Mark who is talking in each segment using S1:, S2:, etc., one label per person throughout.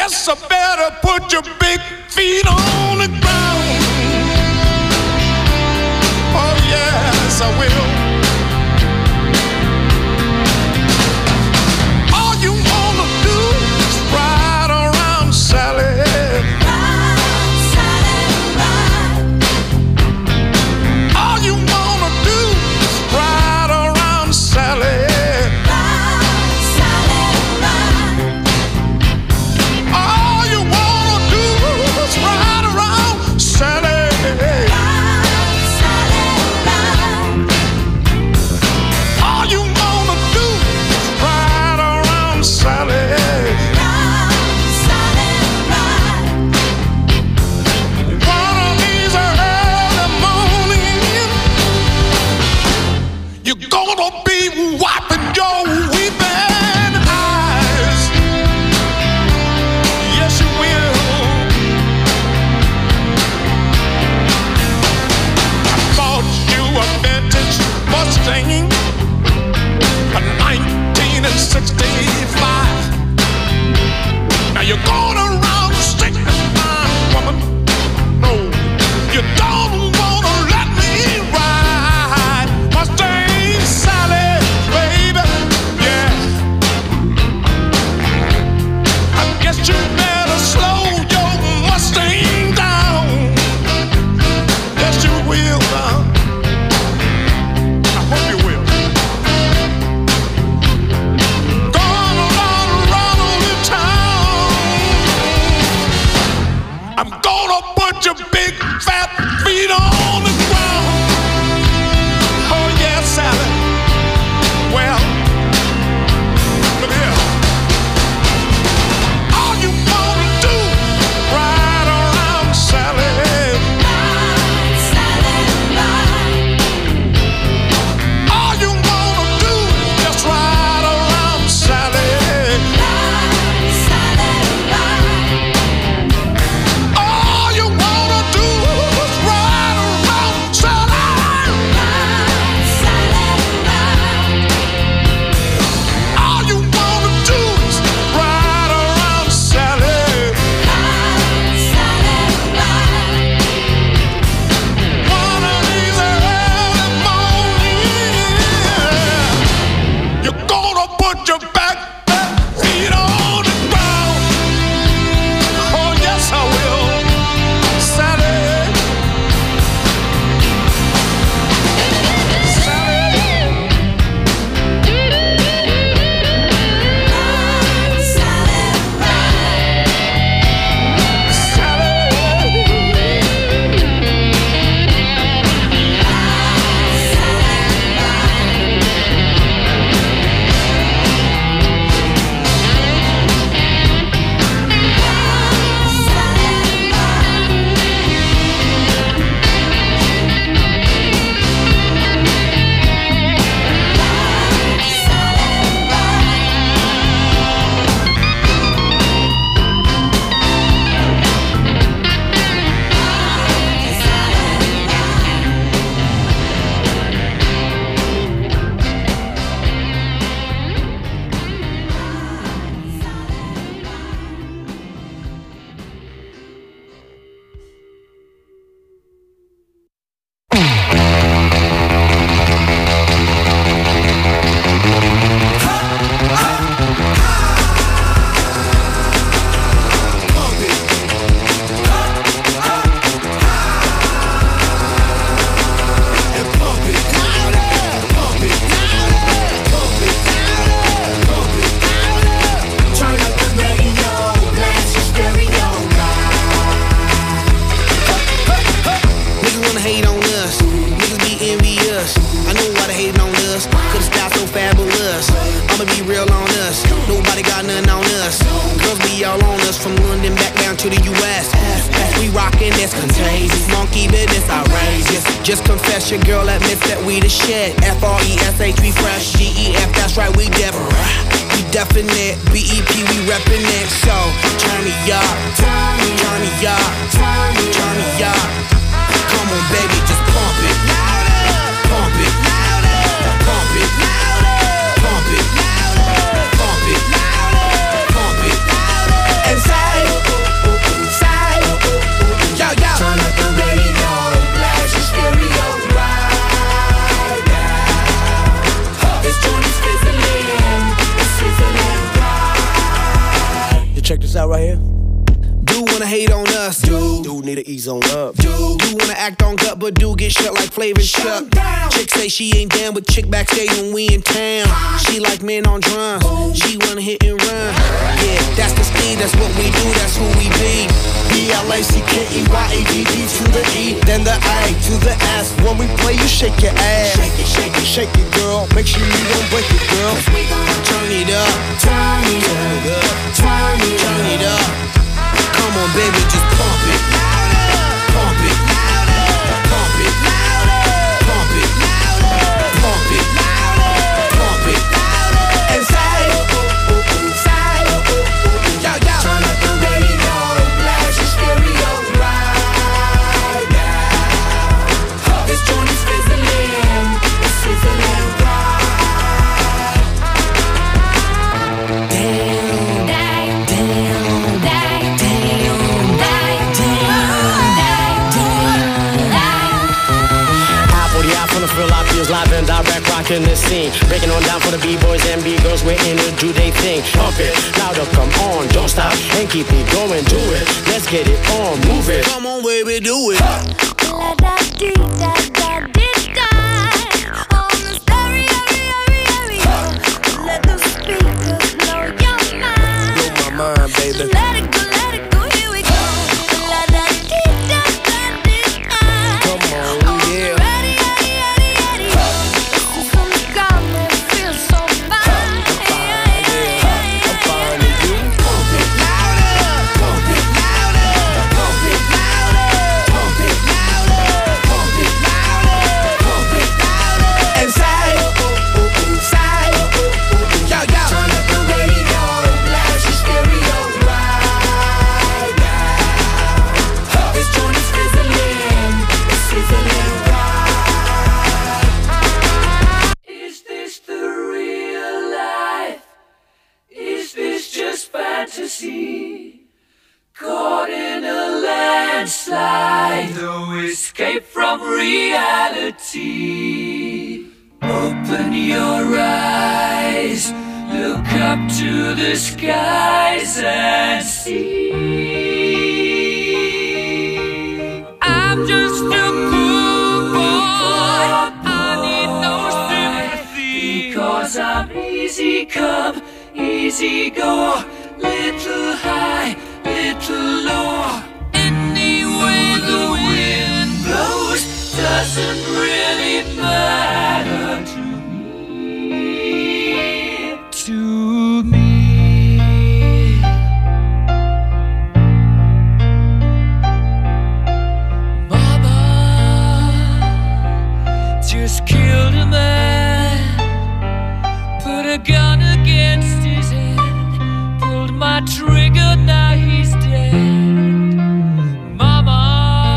S1: Yes, I better put your big feet on the ground. Oh, yes, I will. All you wanna do is ride around Sally. Ride, Sally, ride. All you wanna do is ride around Sally. Singing a 1965. Now you're going around sticking my woman. No, you don't wanna let me ride Mustang Sally, baby. Yeah, I guess you better slow your Mustang down. Yes, you will now. Put your big fat feet on the ground. Oh yeah, Sally. Well, look here. All you wanna do, ride around Sally. Ride, Sally, ride. All you wanna do, just ride around Sally.
S2: Just confess your girl admits that we the shit. F-R-E-S-H, we fresh. G-E-F, that's right, we Deborah. We definite, B-E-P, we reppin' it. So, turn me up, turn me up, turn me up. Come on, baby, just pump it. Pump it. Pump it. Pump it. Pump it. Pump it. And say out right here. Do wanna hate on us, do need to ease on up, do wanna act on gut, but do get shut like Flavor Chuck. Chick say she ain't down with chick backstage when we in town. She like men on drums, she wanna hit and run. Yeah, that's the speed, that's what we do, that's who we be. B-L-A-C-K-E-Y-A-D-D to the E, then the A to the S. When we play, you shake your ass. Shake it, shake it, shake it, girl. Make sure you don't break it, girl. Turn it up, turn it up, turn it up. Come on, baby, just pump it. Pump it. Pump it. Pump it. Pump it. Pump it. And say, turn up the radio, blast your stereo right now. This joint is fizzling, it's sizzling right. Damn, damn, damn.
S3: Real life feels live and direct, rocking the scene. Breaking on down for the B-boys and B-girls, we're in to do they thing. Pump it, louder, come on, don't stop, and keep it going, do it. Let's get it on, move it.
S2: Come on, baby, do it.
S4: La-da-dee-da-da-dee-da. On the stereo, let the speakers blow your mind.
S2: Blow my mind, baby.
S4: Let it go, here we go. La-da-dee-da-da-dee-da.
S2: Come on, yeah.
S5: Caught in a landslide, no escape from reality. Open your eyes, look up to the skies and see. I'm just a poor boy, I need no sympathy, because I'm easy come, easy go. Little high, little low. Any way the wind blows doesn't really matter to me. To me. Mama just killed a man, put a gun against his head. My trigger, now he's dead. Mama,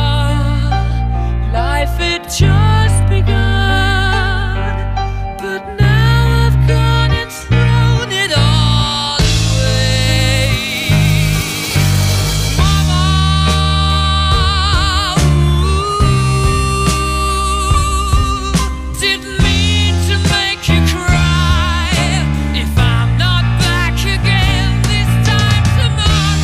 S5: life had just begun, but now I've gone and thrown it all away. Mama, ooh, didn't mean to make you cry. If I'm not back again tomorrow.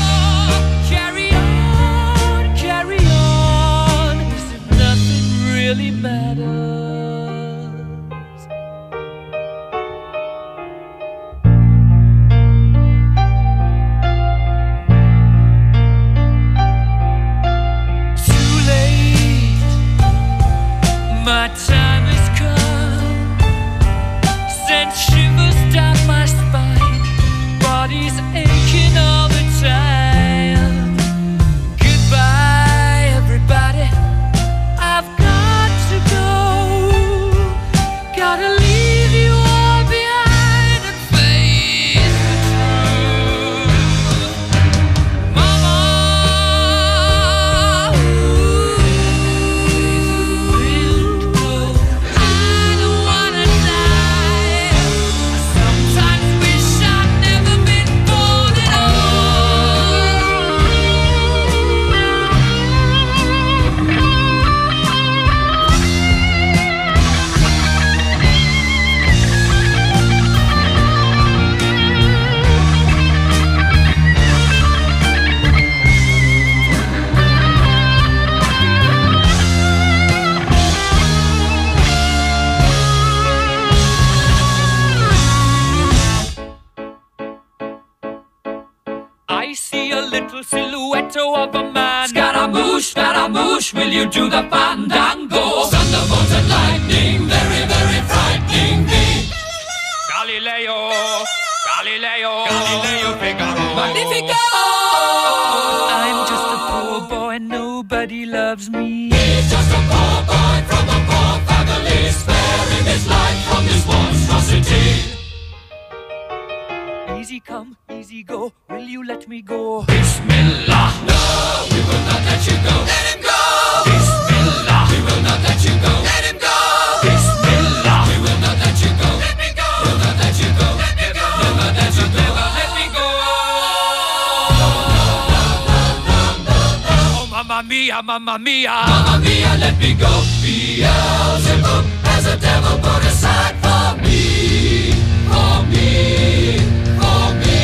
S5: I see a little silhouette of a man. Scaramouche, will you do the fandango? Thunderbolt and lightning, very, very frightening me. Galileo, Figaro. Magnifico! I'm just a poor boy, nobody loves me. He's just a poor boy from a poor family, sparing his life from this monstrosity. Easy come, easy go, will you let me go? Bismillah, no, we will not let you go. Let him go! Bismillah, we will not let you go. Let him go! Bismillah, we will not let you go. Let me go! We'll not let you go. Let me go! We'll not let you go. Let me go! Oh, mamma mia, mamma mia. Mamma mia, let me go. Beelzebub has a devil put aside for me. For me. For me.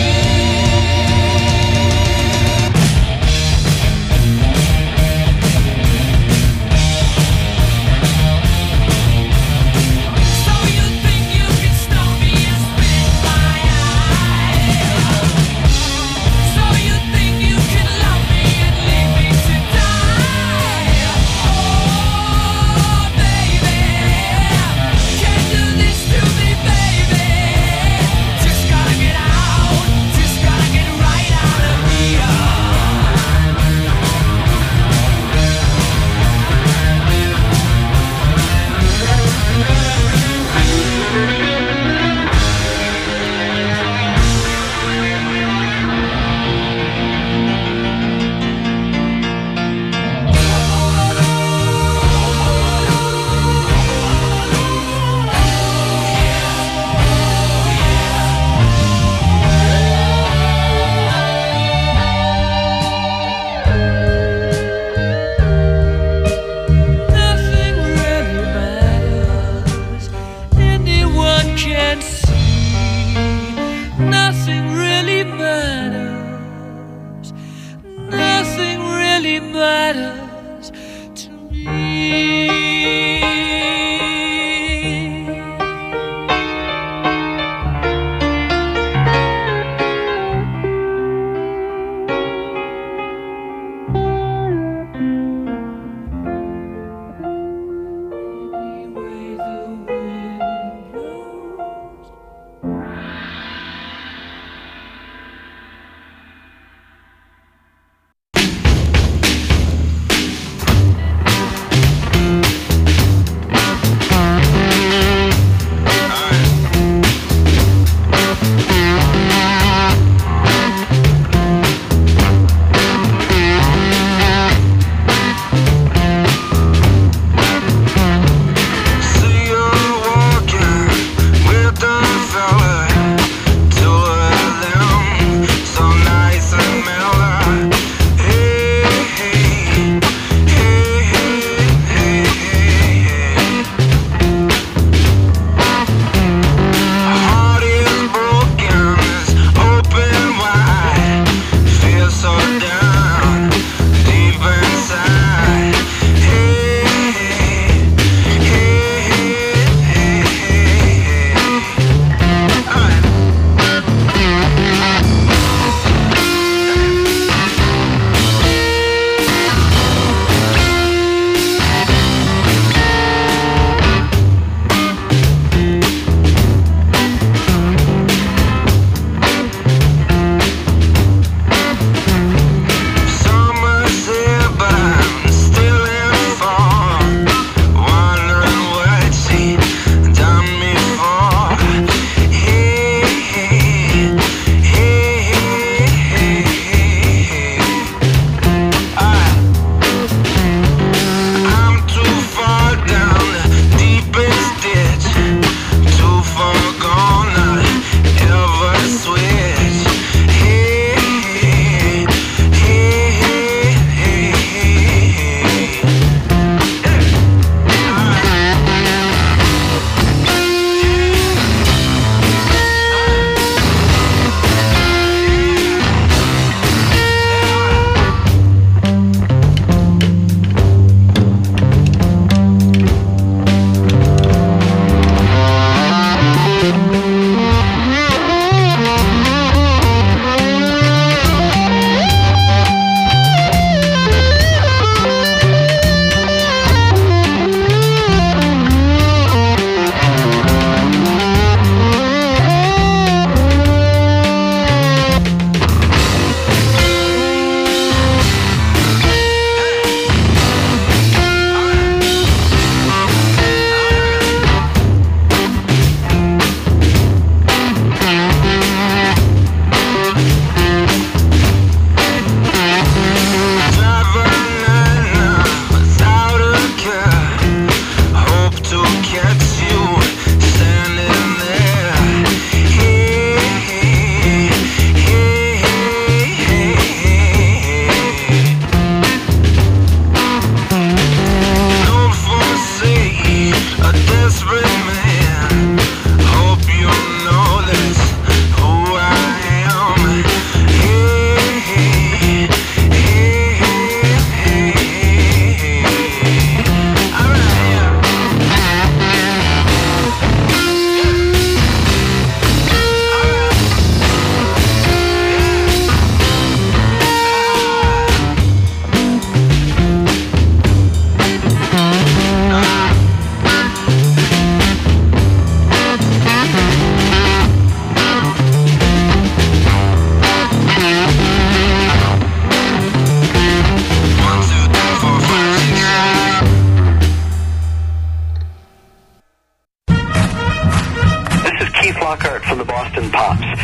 S5: So you think you can stop me and spit my eye? So you think you can love me and leave me to die? Oh, baby, can't do this to me, baby. Just gotta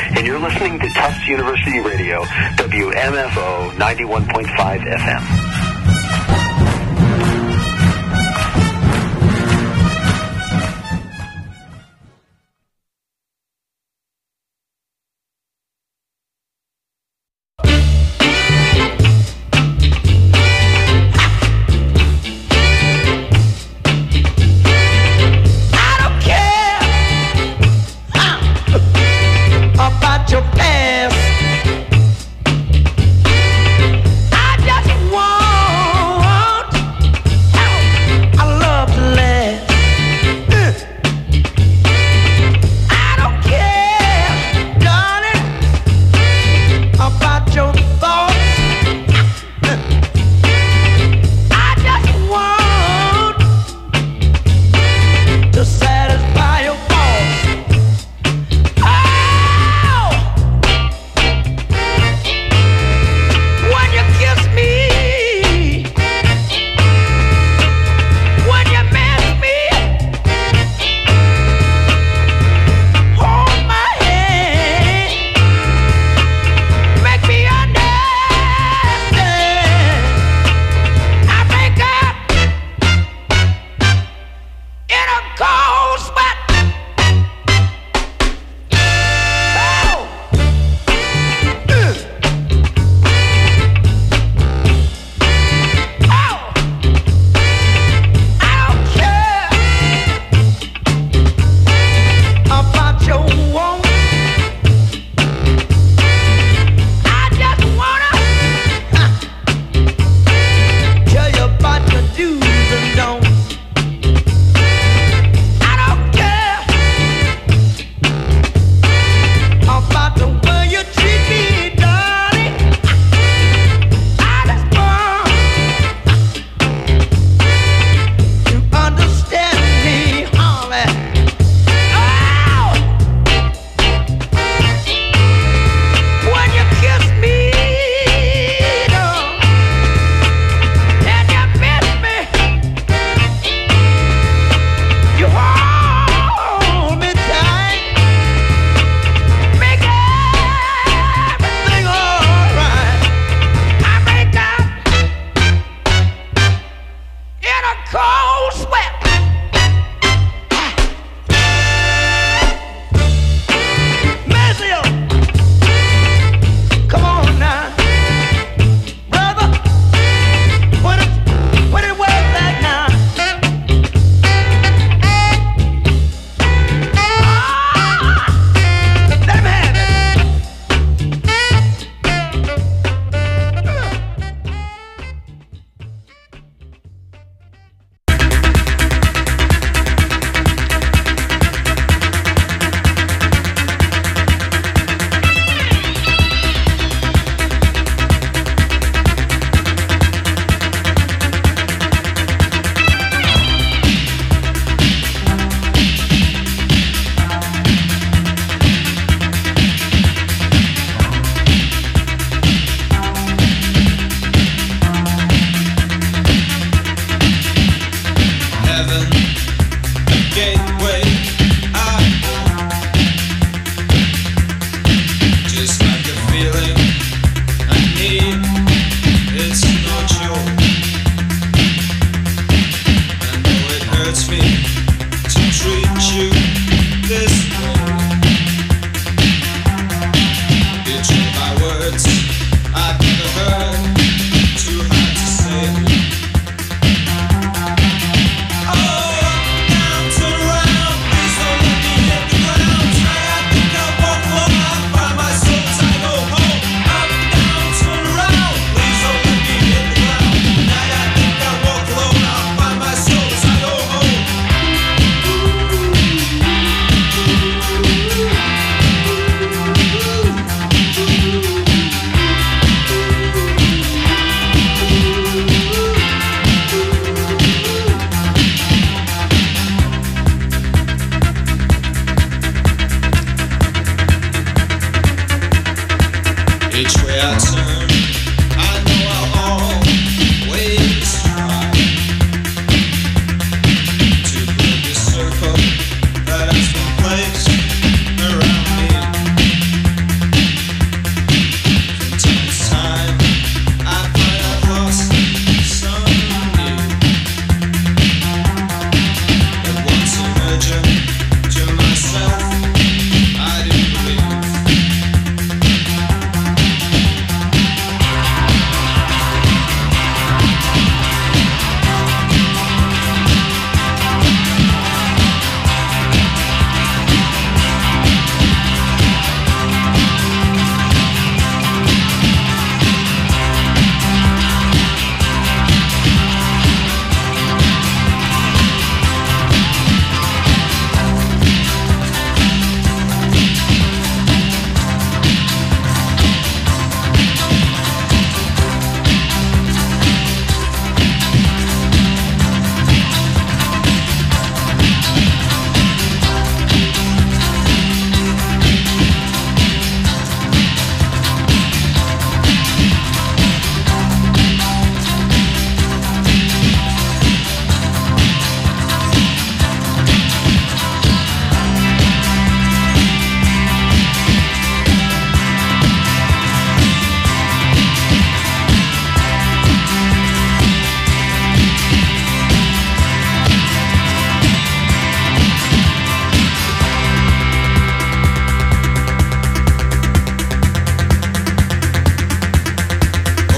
S6: and you're listening to Tufts University Radio, WMFO 91.5 FM.
S5: Your past, I just want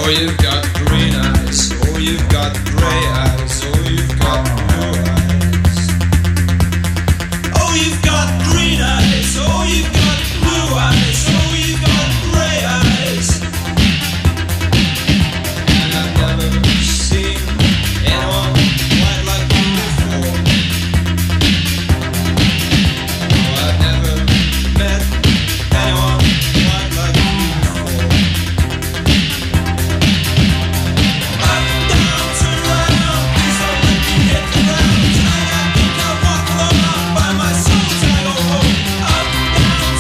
S7: you've got green eyes, oh, you've got gray eyes, oh, you've got blue eyes. Oh, you've got green eyes, oh, you've got blue eyes, oh, you've got gray eyes. And I've never seen anyone quite like you before. Oh, I've never met anyone quite like you before. Up, down, turn around, please don't let me hit the ground. Tonight I think I'll walk alone by my soul. I go home. Up, down,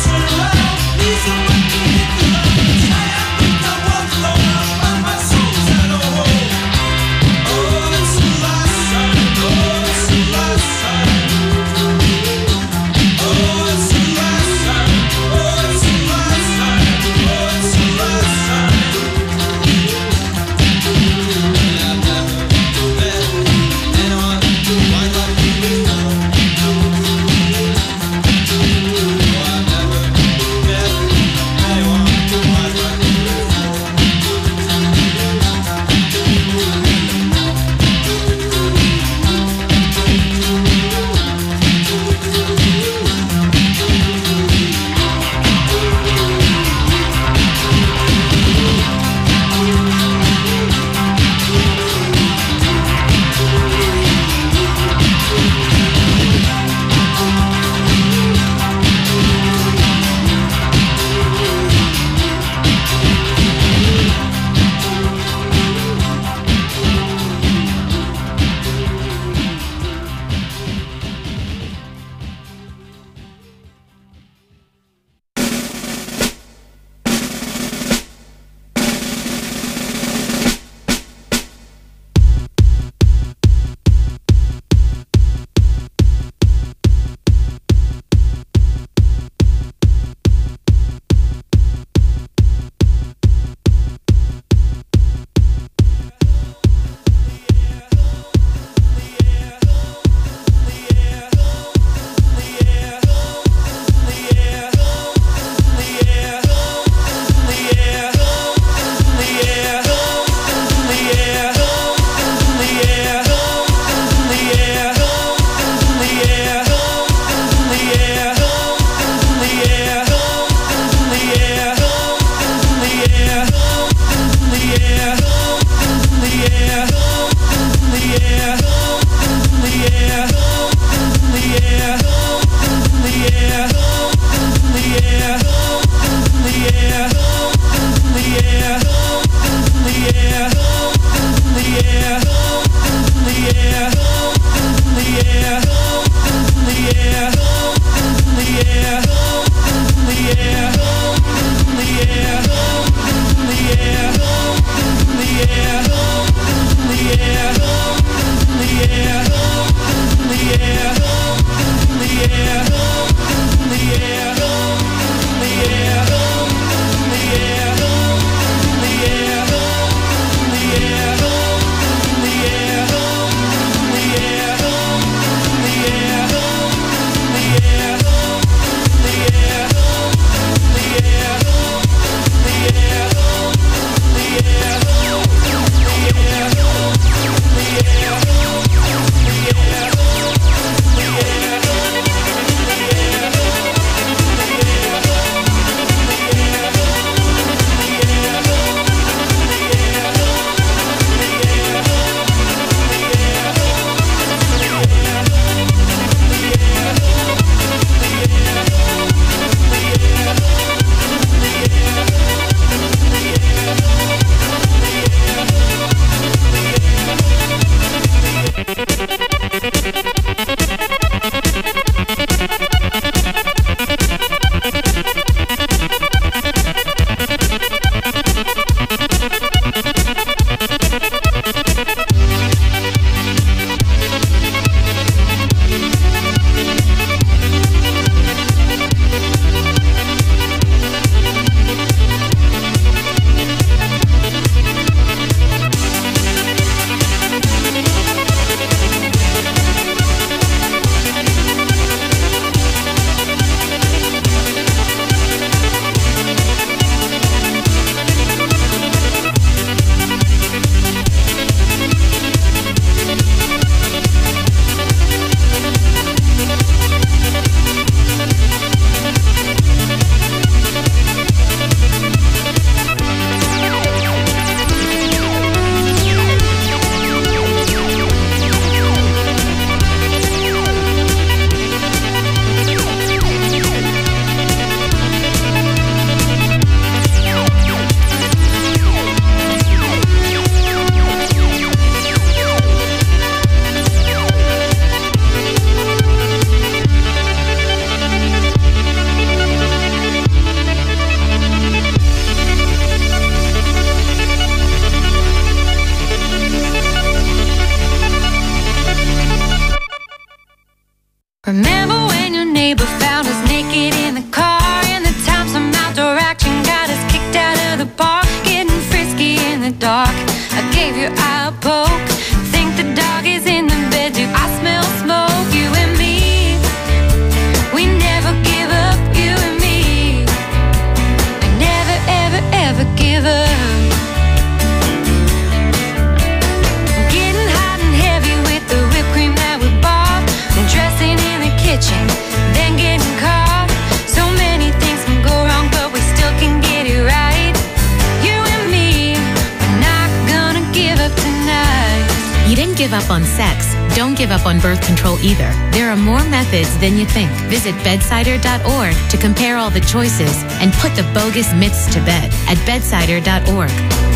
S8: up on sex, don't give up on birth control either. There are more methods than you think. Visit bedsider.org to compare all the choices and put the bogus myths to bed at bedsider.org.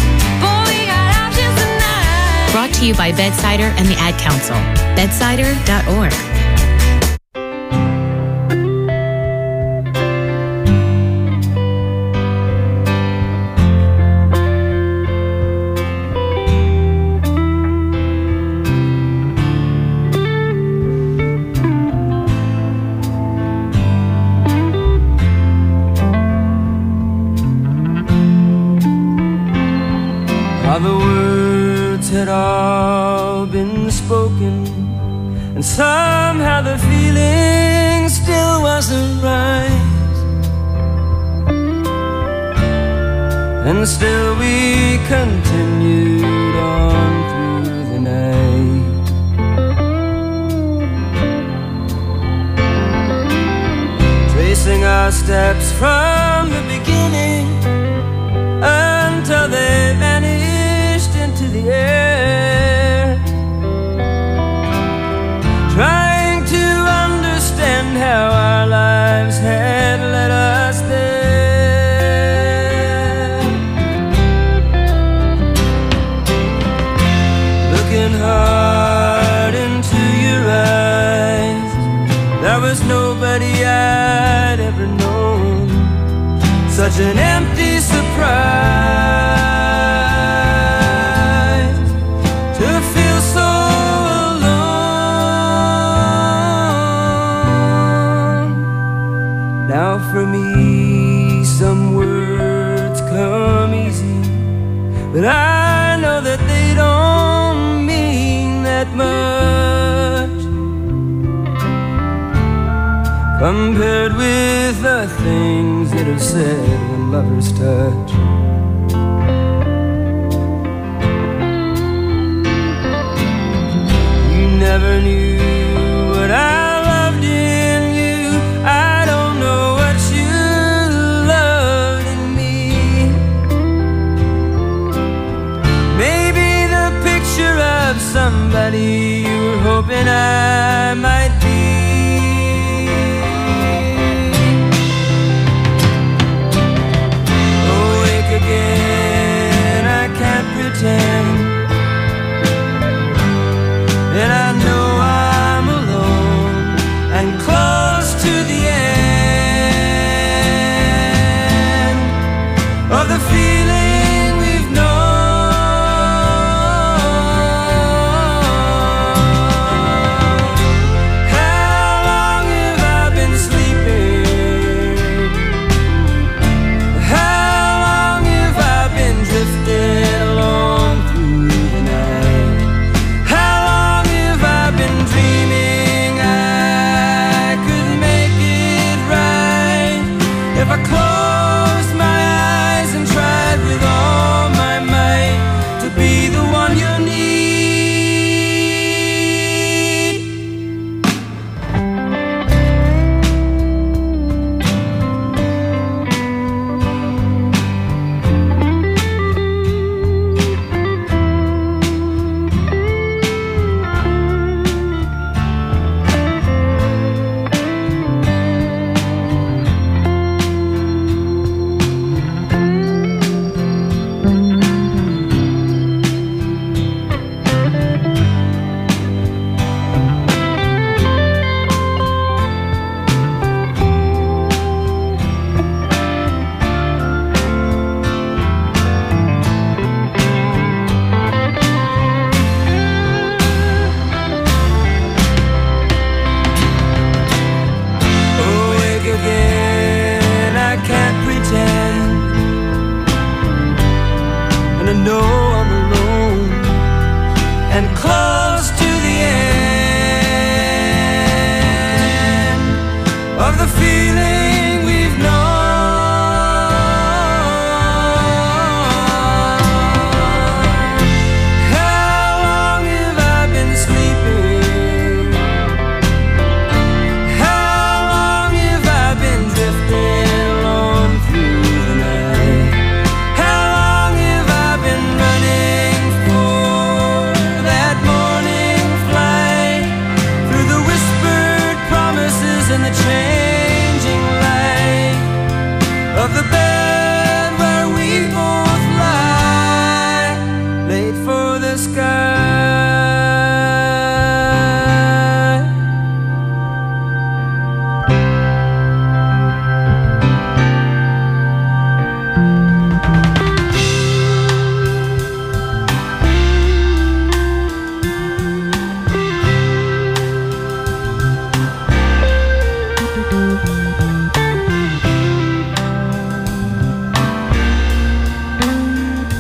S8: Brought to you by Bedsider and the Ad Council. Bedsider.org.
S9: The words had all been spoken, and somehow the feeling still wasn't right. And still we continued on through the night. Tracing our steps from the beginning until they vanished into the air, trying to understand how our lives had led us there. Looking hard into your eyes, there was nobody I'd ever known. Such an empty surprise. Now for me some words come easy, but I know that they don't mean that much compared with the things that are said when lovers touch. You never knew what I loved in you. I don't know what you loved in me. Maybe the picture of somebody you were hoping I might be. Awake again, I can't pretend, and I know I'm alone and close to the end of the feeling we've known. How long have I been sleeping? How long have I been drifting along through the night? How long have I been dreaming I could make it right if I closed my eyes and tried with all my might to be the one you need? Awake again, I can't pretend, and I know I'm alone and close to the end of the feeling we've known. How long have I been sleeping? How long have I been drifting along through the night? How long have I been running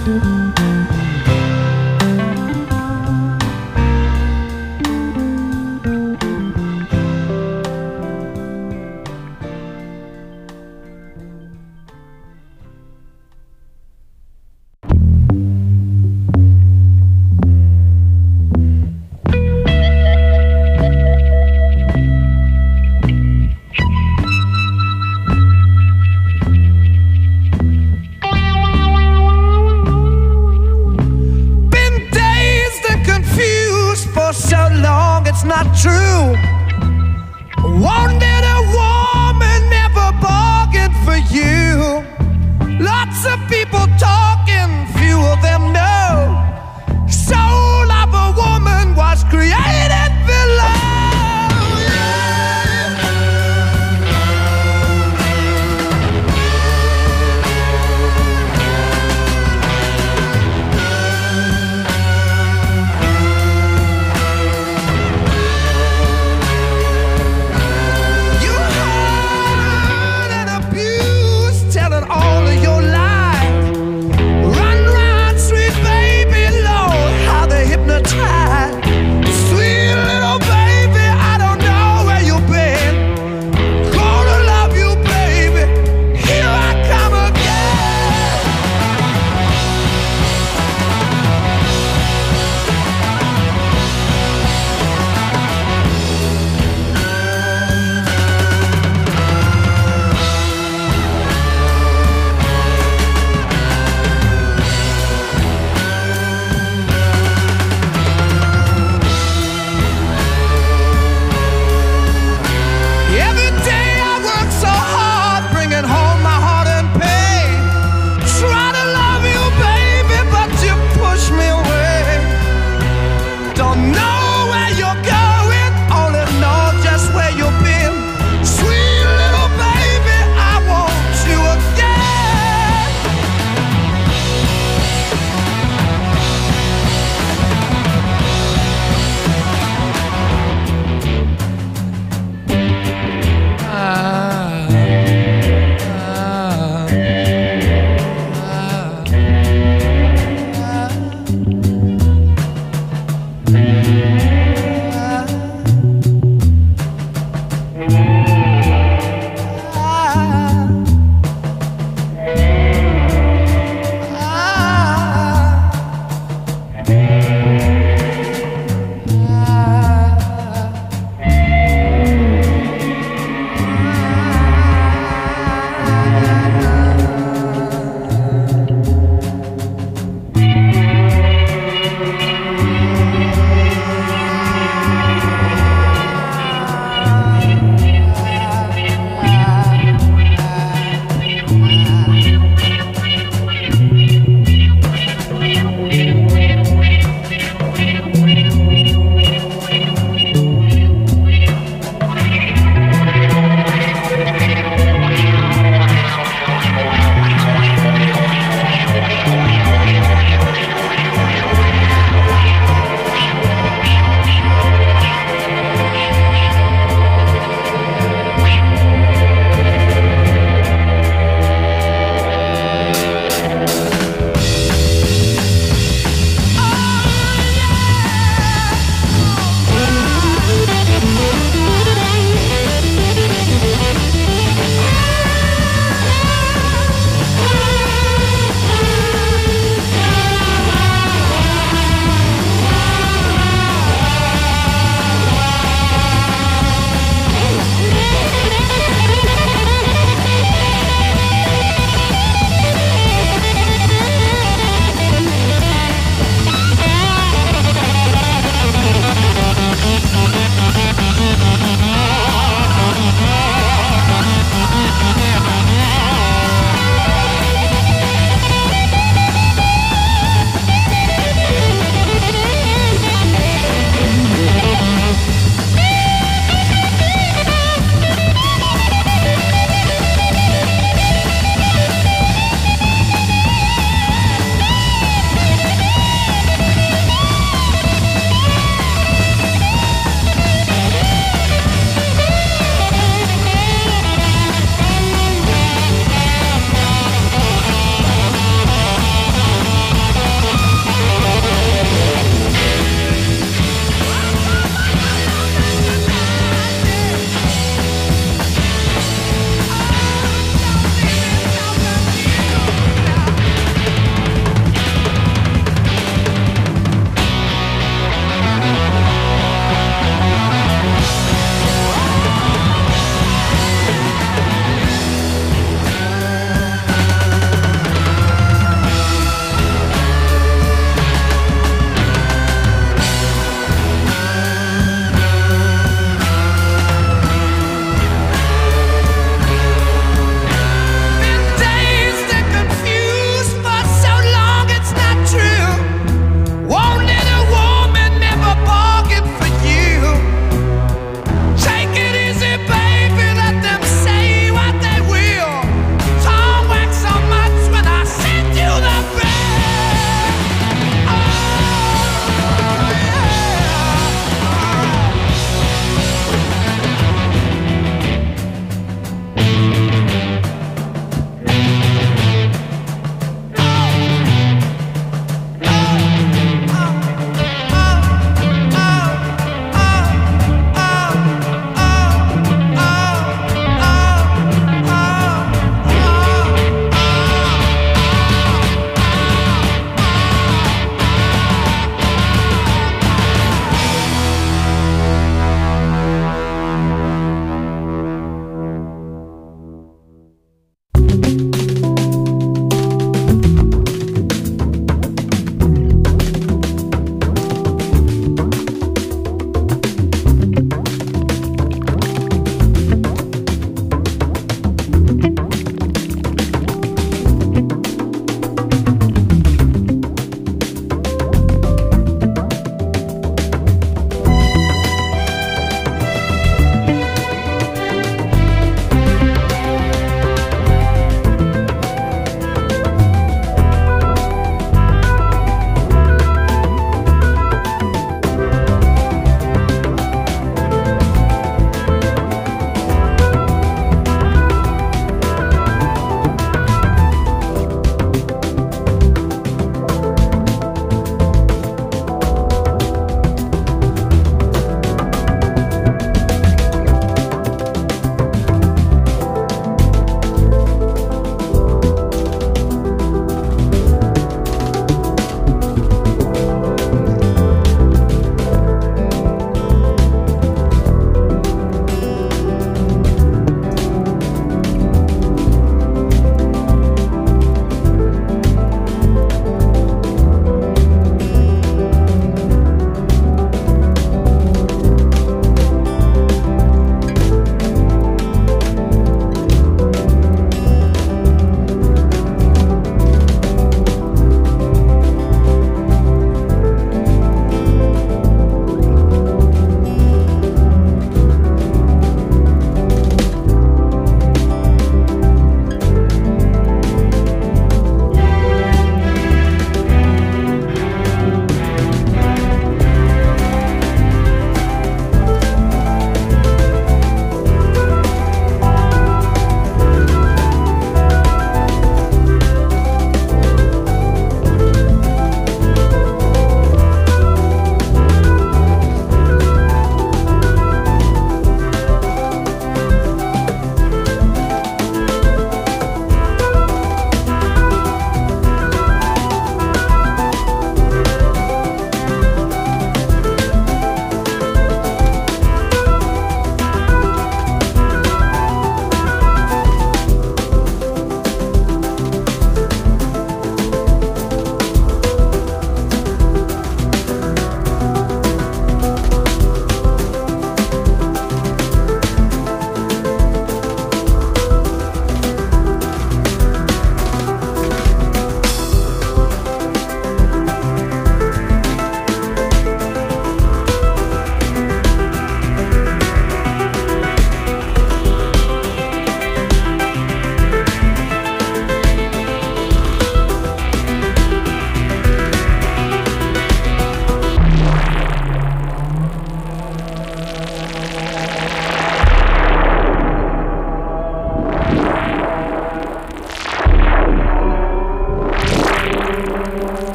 S10: Telling all of your lies, run round street.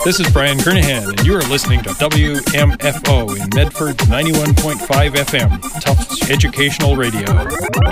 S10: This is Brian Kernahan, and you are listening to WMFO in Medford 91.5 FM, Tufts Educational Radio.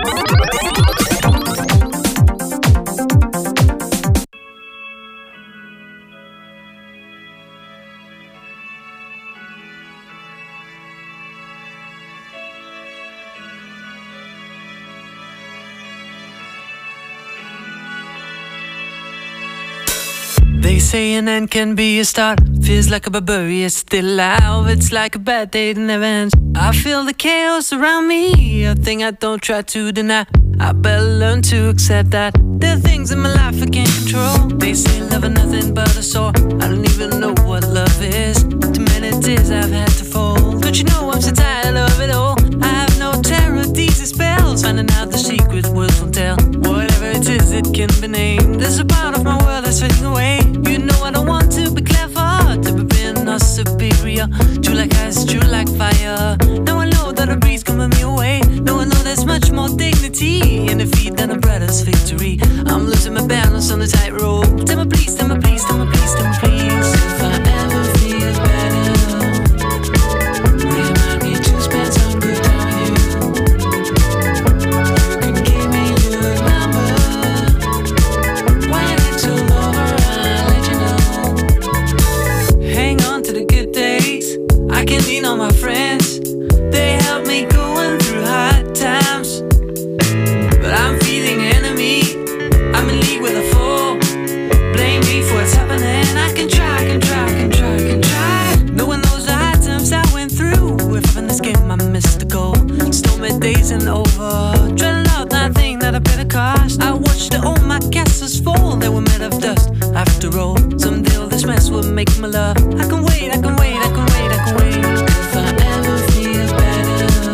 S11: They say an end can be a start. Feels like a barbarian still alive. It's like a bad day that never ends. I feel the chaos around me, a thing I don't try to deny. I better learn to accept that there are things in my life I can't control. They say love is nothing but a sore. I don't even know what love is. Too many tears I've had to fold. Don't you know I'm so tired of it all? I have no terror, these spells. Finding out the secret words won't tell. Whatever it is, it can be named. There's a part of my world that's fading away. You know I don't want to be clever, to be being or superior. True like ice, true like fire. Now I know that a breeze coming me away. Now I know there's much more dignity in defeat than a brother's victory. I'm losing my balance on the tightrope. Tell me please, tell me please, tell me please, tell me please. If I ever feel better, remind me to spend some good time with you. You can give me your number. When it's all over, I'll let you know. Hang on to the good days. I can lean on my friends. They help me going through hard times. But I'm feeling enemy. I'm in league with a fool. Blame me for what's happening. I can try. Knowing those hard times I went through. If I'm in this game, I missed the goal. Stormy days and over. Dreading out that thing that I paid a cost. I watched all my castles fall. They were made of dust. After all, someday all this mess will make me love. I can wait, I can wait, I can wait, I can wait. If I ever feel better,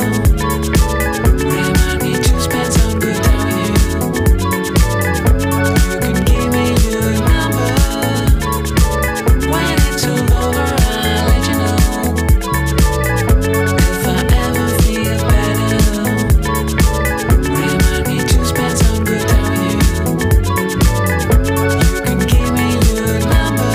S11: remind me to spend some good time with you. You can give me your number. When it's all over, I'll let you know. If I ever feel better, remind me to spend some good time with you. You can give me your number.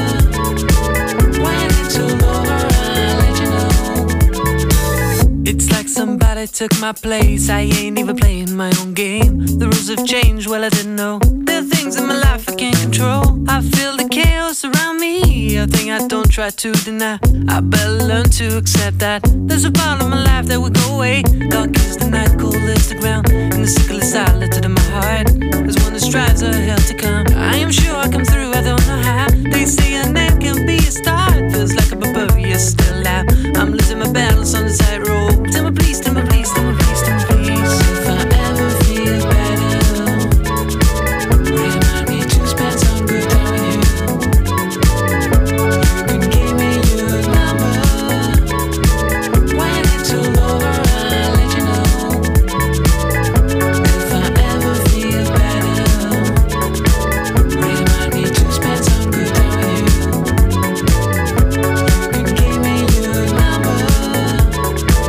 S11: When it's all over, I'll let you know. It's like somebody took my place. I ain't even playing my own game. The rules have changed, well I didn't know. There are things in my life I can't control. I feel the chaos around me, a thing I don't try to deny. I better learn to accept that there's a part of my life that will go away. Dark is the night, cold is the ground, and the sickle is silent in my heart. There's one that strives a hell to come. I am sure I come through, I don't know how. They say an end can be a start. Feels like a barbarian still alive. I'm losing my balance on the tightrope. Tell me please, tell me please, tell me please, tell me please. If I ever feel better, remind me to spend some good time with you. You can give me your number. When it's all over, I'll let you know. If I ever feel better, remind me to spend some good time with you. You can give me your number.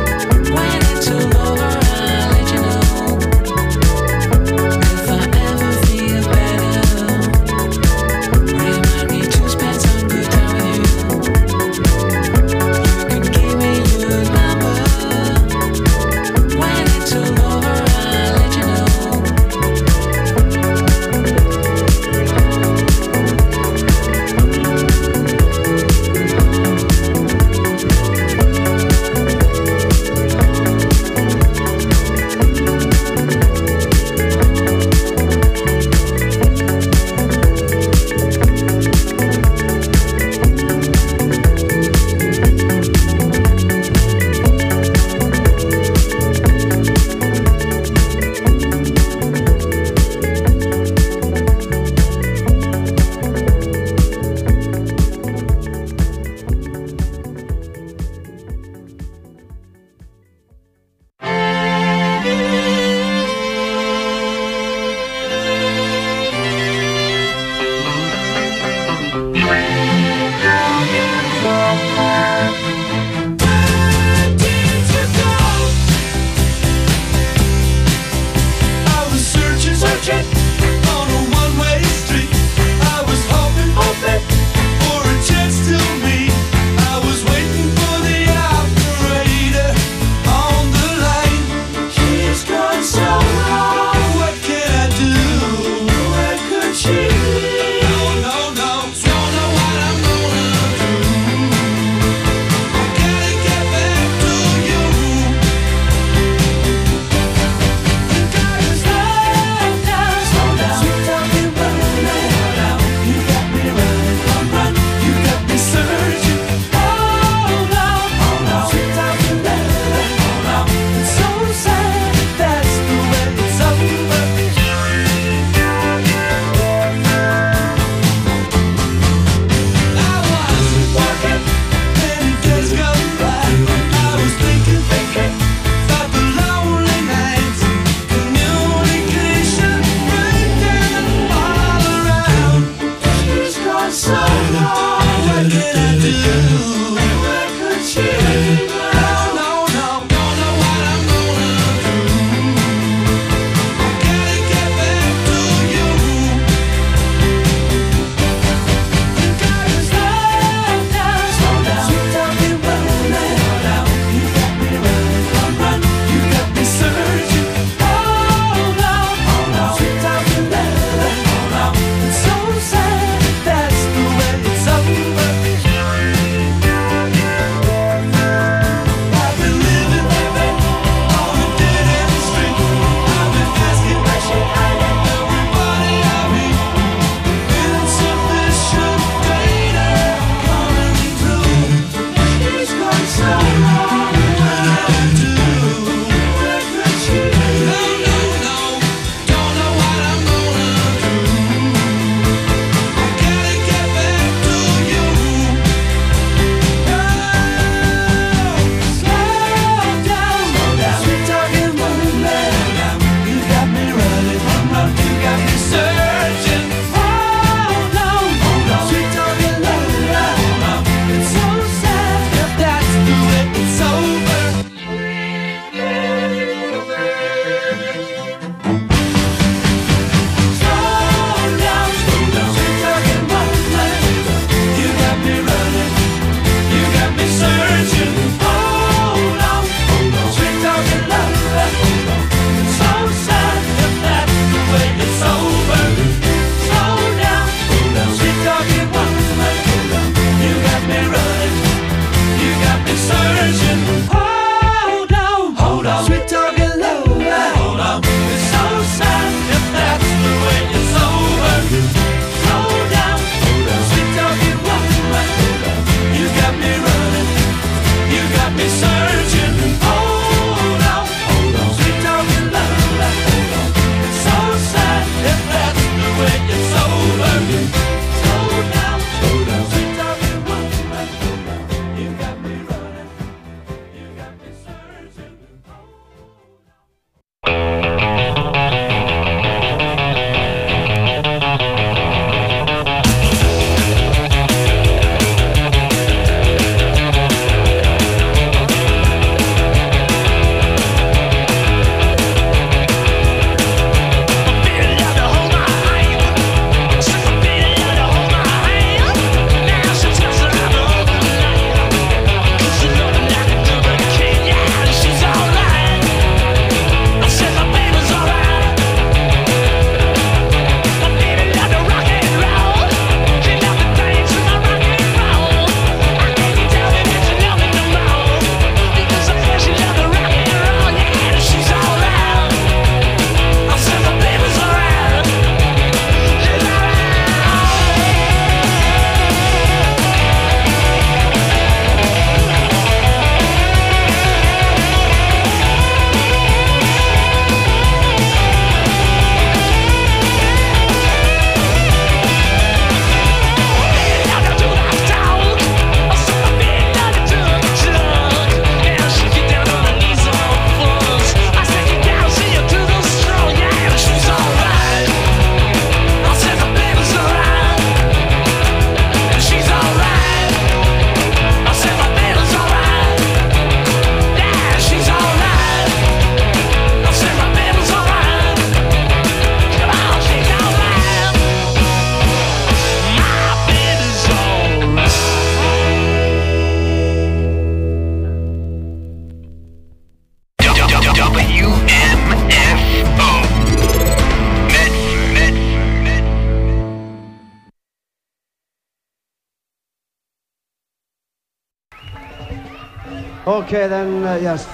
S12: Okay, then, yes.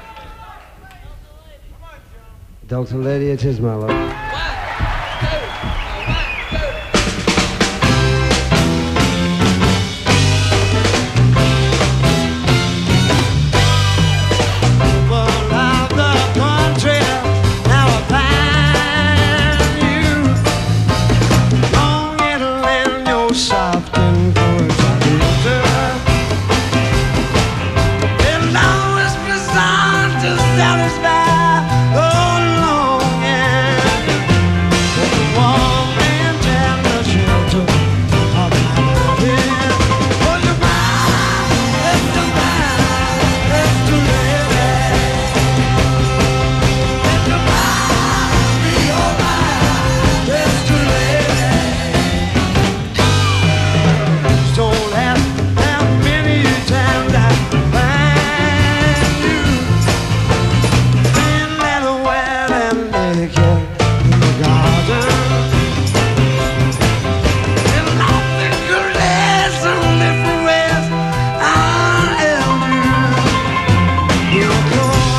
S12: Delta Lady, it is, my love.
S13: Satisfied.